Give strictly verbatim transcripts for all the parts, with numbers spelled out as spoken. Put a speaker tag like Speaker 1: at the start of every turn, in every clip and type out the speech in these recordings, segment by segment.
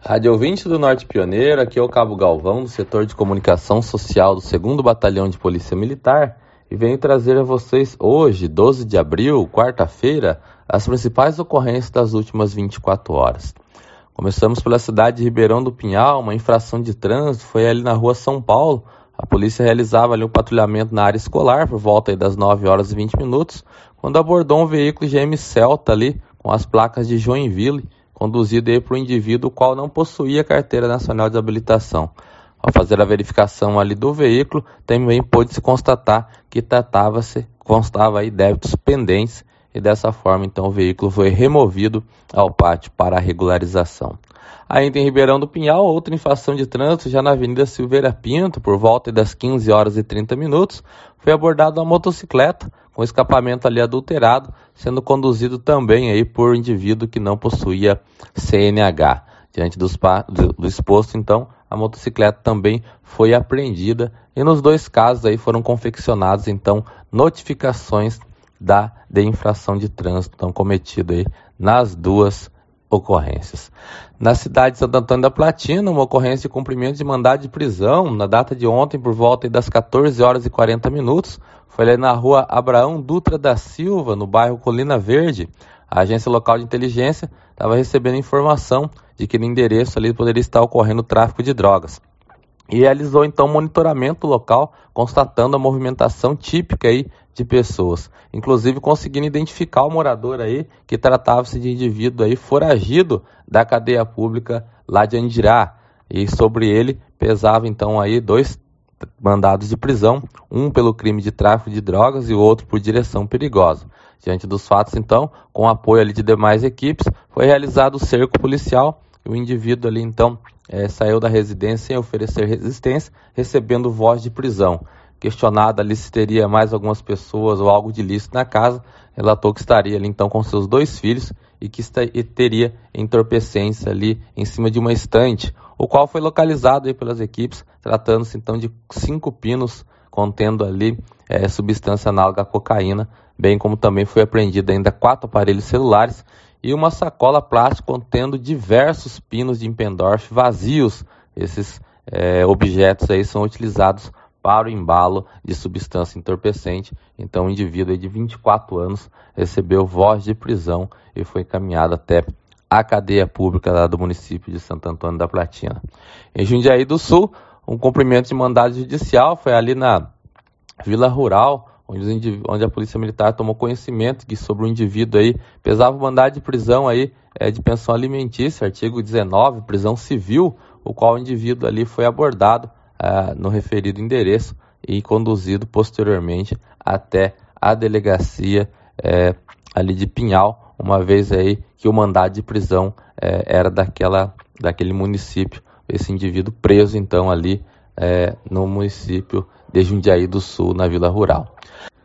Speaker 1: Rádio ouvinte do Norte Pioneiro, aqui é o Cabo Galvão, do setor de comunicação social do segundo Batalhão de Polícia Militar, e venho trazer a vocês hoje, doze de abril, quarta-feira, as principais ocorrências das últimas vinte e quatro horas. Começamos pela cidade de Ribeirão do Pinhal. Uma infração de trânsito foi ali na rua São Paulo. A polícia realizava ali um patrulhamento na área escolar por volta aí das nove horas e vinte minutos, quando abordou um veículo G M Celta ali com as placas de Joinville, conduzido aí por um indivíduo o qual não possuía carteira nacional de habilitação. Ao fazer a verificação ali do veículo, também pôde-se constatar que tratava-se, constava aí débitos pendentes, e dessa forma então o veículo foi removido ao pátio para a regularização. Ainda em Ribeirão do Pinhal, outra infração de trânsito já na Avenida Silveira Pinto, por volta das quinze horas e trinta minutos, foi abordada uma motocicleta com escapamento ali adulterado, sendo conduzido também aí por um indivíduo que não possuía C N H. Diante dos, do, do exposto, então, a motocicleta também foi apreendida e nos dois casos aí foram confeccionadas, então, notificações da de infração de trânsito então, cometida aí nas duas ocorrências. Na cidade de Santo Antônio da Platina, uma ocorrência de cumprimento de mandado de prisão na data de ontem por volta das quatorze horas e quarenta minutos, foi ali na rua Abraão Dutra da Silva, no bairro Colina Verde. A agência local de inteligência estava recebendo informação de que no endereço ali poderia estar ocorrendo tráfico de drogas. E realizou então monitoramento local, constatando a movimentação típica aí de pessoas, inclusive conseguindo identificar o morador aí, que tratava-se de indivíduo aí foragido da cadeia pública lá de Andirá, e sobre ele pesava então aí dois mandados de prisão, um pelo crime de tráfico de drogas e o outro por direção perigosa. Diante dos fatos então, com apoio ali de demais equipes, foi realizado o cerco policial e o indivíduo ali então é, saiu da residência sem oferecer resistência, recebendo voz de prisão. Questionado ali se teria mais algumas pessoas ou algo de ilícito na casa, relatou que estaria ali então com seus dois filhos e que está, e teria entorpecência ali em cima de uma estante, o qual foi localizado aí pelas equipes, tratando-se então de cinco pinos contendo ali é, substância análoga à cocaína, bem como também foi apreendido ainda quatro aparelhos celulares e uma sacola plástica contendo diversos pinos de Impendorf vazios. Esses é, objetos aí são utilizados para o embalo de substância entorpecente. Então o indivíduo aí de vinte e quatro anos recebeu voz de prisão e foi encaminhado até a cadeia pública lá do município de Santo Antônio da Platina. Em Jundiaí do Sul, um cumprimento de mandado judicial foi ali na Vila Rural, onde, onde a Polícia Militar tomou conhecimento que sobre o indivíduo aí pesava o mandado de prisão aí, é, de pensão alimentícia, artigo dezenove, prisão civil, o qual o indivíduo ali foi abordado Uh, no referido endereço e conduzido posteriormente até a delegacia uh, ali de Pinhal, uma vez aí que o mandado de prisão uh, era daquela, daquele município, esse indivíduo preso então ali uh, no município de Jundiaí do Sul, na Vila Rural.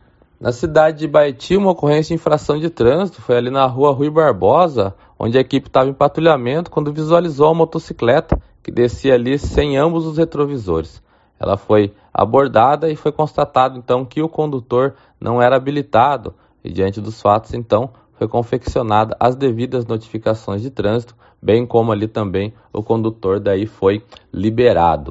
Speaker 1: Na cidade de Baeti, uma ocorrência de infração de trânsito foi ali na rua Rui Barbosa, onde a equipe estava em patrulhamento quando visualizou a motocicleta que descia ali sem ambos os retrovisores. Ela foi abordada e foi constatado então que o condutor não era habilitado e diante dos fatos então foi confeccionada as devidas notificações de trânsito, bem como ali também o condutor daí foi liberado.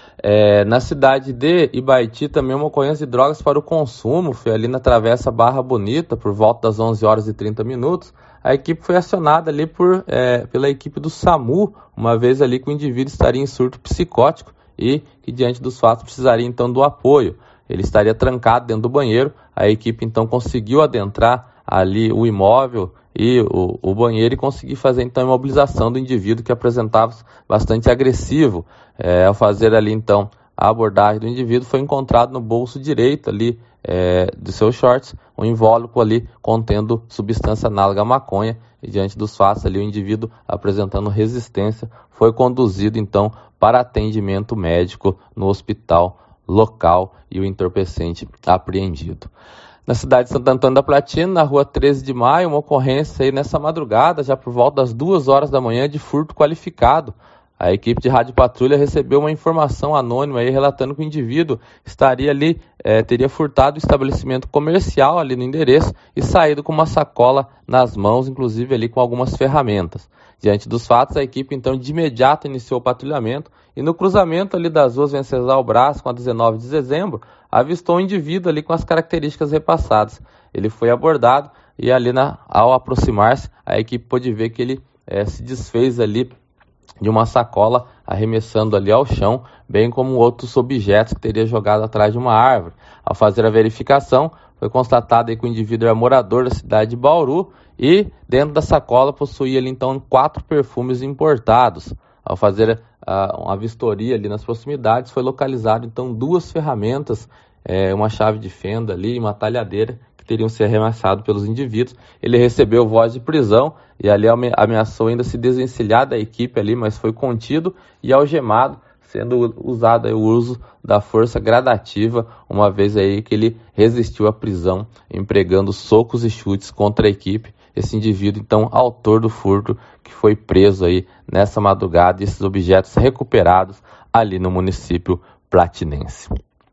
Speaker 1: É, na cidade de Ibaiti também uma ocorrência de drogas para o consumo, foi ali na Travessa Barra Bonita por volta das onze horas e trinta minutos. A equipe foi acionada ali por, é, pela equipe do SAMU, uma vez ali que o indivíduo estaria em surto psicótico e que diante dos fatos precisaria então do apoio. Ele estaria trancado dentro do banheiro, a equipe então conseguiu adentrar ali o imóvel e o, o banheiro e conseguir fazer então a imobilização do indivíduo que apresentava-se bastante agressivo. É, ao fazer ali então a abordagem do indivíduo, foi encontrado no bolso direito ali é, de seus shorts um invólucro ali contendo substância análoga à maconha e diante dos fatos ali o indivíduo apresentando resistência foi conduzido então para atendimento médico no hospital local e o entorpecente apreendido. Na cidade de Santo Antônio da Platina, na rua treze de maio, uma ocorrência aí nessa madrugada, já por volta das duas horas da manhã, de furto qualificado. a equipe de rádio patrulha recebeu uma informação anônima aí relatando que o indivíduo estaria ali, é, teria furtado o estabelecimento comercial ali no endereço e saído com uma sacola nas mãos, inclusive ali com algumas ferramentas. Diante dos fatos, a equipe então de imediato iniciou o patrulhamento e no cruzamento ali das ruas Venceslau Braz com a dezenove de dezembro, avistou um indivíduo ali com as características repassadas. Ele foi abordado e ali na, ao aproximar-se, a equipe pôde ver que ele é, se desfez ali de uma sacola, arremessando ali ao chão, bem como outros objetos que teria jogado atrás de uma árvore. Ao fazer a verificação, foi constatado aí que o indivíduo era morador da cidade de Bauru e dentro da sacola possuía ali então quatro perfumes importados. Ao fazer uh, uma vistoria ali nas proximidades, foi localizado então duas ferramentas, é, uma chave de fenda ali e uma talhadeira que teriam sido arremessados pelos indivíduos. Ele recebeu voz de prisão e ali ameaçou ainda se desvencilhar da equipe ali, mas foi contido e algemado, sendo usado aí o uso da força gradativa, uma vez aí que ele resistiu à prisão, empregando socos e chutes contra a equipe. Esse indivíduo, então, autor do furto, que foi preso aí nessa madrugada, e esses objetos recuperados ali no município platinense.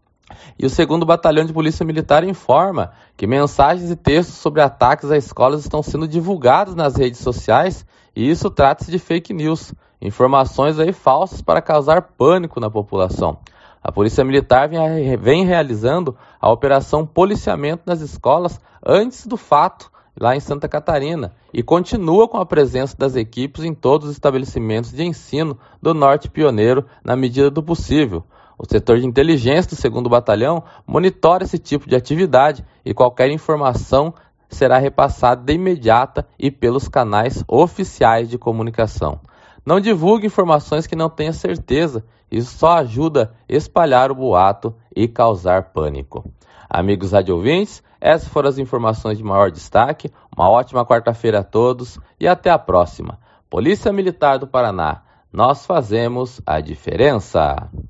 Speaker 1: E o segundo Batalhão de Polícia Militar informa que mensagens e textos sobre ataques a escolas estão sendo divulgados nas redes sociais e isso trata-se de fake news, informações aí falsas para causar pânico na população. A Polícia Militar vem, vem realizando a operação policiamento nas escolas antes do fato, lá em Santa Catarina, e continua com a presença das equipes em todos os estabelecimentos de ensino do Norte Pioneiro na medida do possível. O setor de inteligência do segundo Batalhão monitora esse tipo de atividade e qualquer informação será repassada de imediata e pelos canais oficiais de comunicação. Não divulgue informações que não tenha certeza, isso só ajuda a espalhar o boato e causar pânico. Amigos radiovintes, essas foram as informações de maior destaque. Uma ótima quarta-feira a todos e até a próxima. Polícia Militar do Paraná, nós fazemos a diferença.